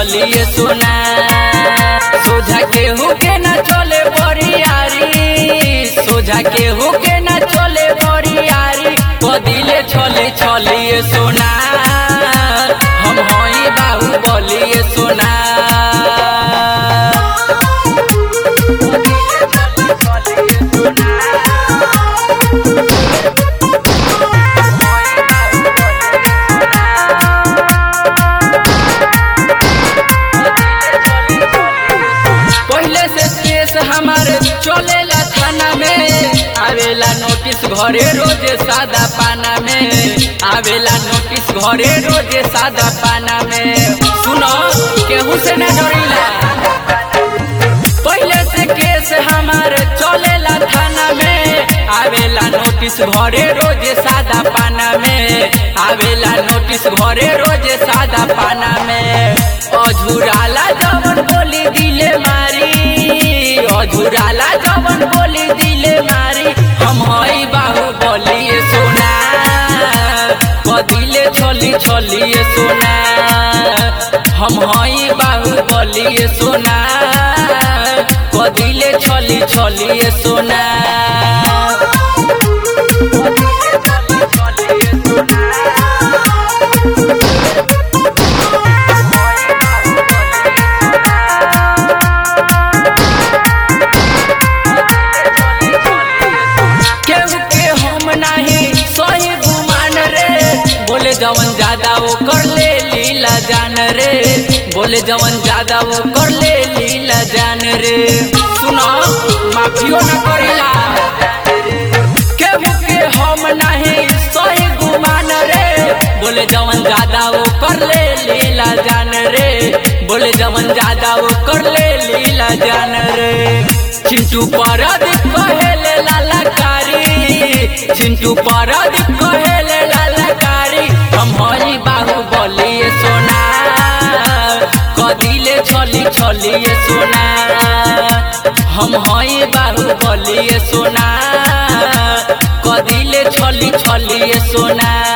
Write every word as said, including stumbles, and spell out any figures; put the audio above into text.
छलिए सोना सोझा केहू के न चले बरियारी सोझा केहू के न चले बरियारी कदिले छली छलिए सोना हम हई बाहुबलिए सोना हमारे चलेला थाना में आवेला नोटिस घरे रोजे सादा पाना में आवेला नोटिस घरे रोजे सादा पाना में सुनो केहू से न डरिला पहले से केस हमारे चलेला थाना में आवेला नोटिस घरे रोजे सादा पाना में आवेला नोटिस घरे रोजे सादा पाना में अझुराला जवन बोली दिले मारी अझुराला जवन बोली दिले मारी हम हई बाहुबलिए सोना कदिले छली छलिए सोना हम हई बाहुबलिए सोना कदिले छली छलिए सोना बोले जवन ज्यादा वो कर ले लीला जान रे बोले जवन ज्यादा वो कर ले लीला जान रे सुनो माफियो न करिला केहू के हम नहीं सही गुमान रे बोले जवन ज्यादा वो कर ले लीला जान रे बोले जवन ज्यादा वो कर ले लीला जान रे चिंटू परदीप कहेले लालकारी चिंटू परदीप कहेले लालकारी हम हई बाहुबलिए सोना कदिले छली छलिए सोना हम हई बाहुबलिए सोना कदिले छली छलिए सोना।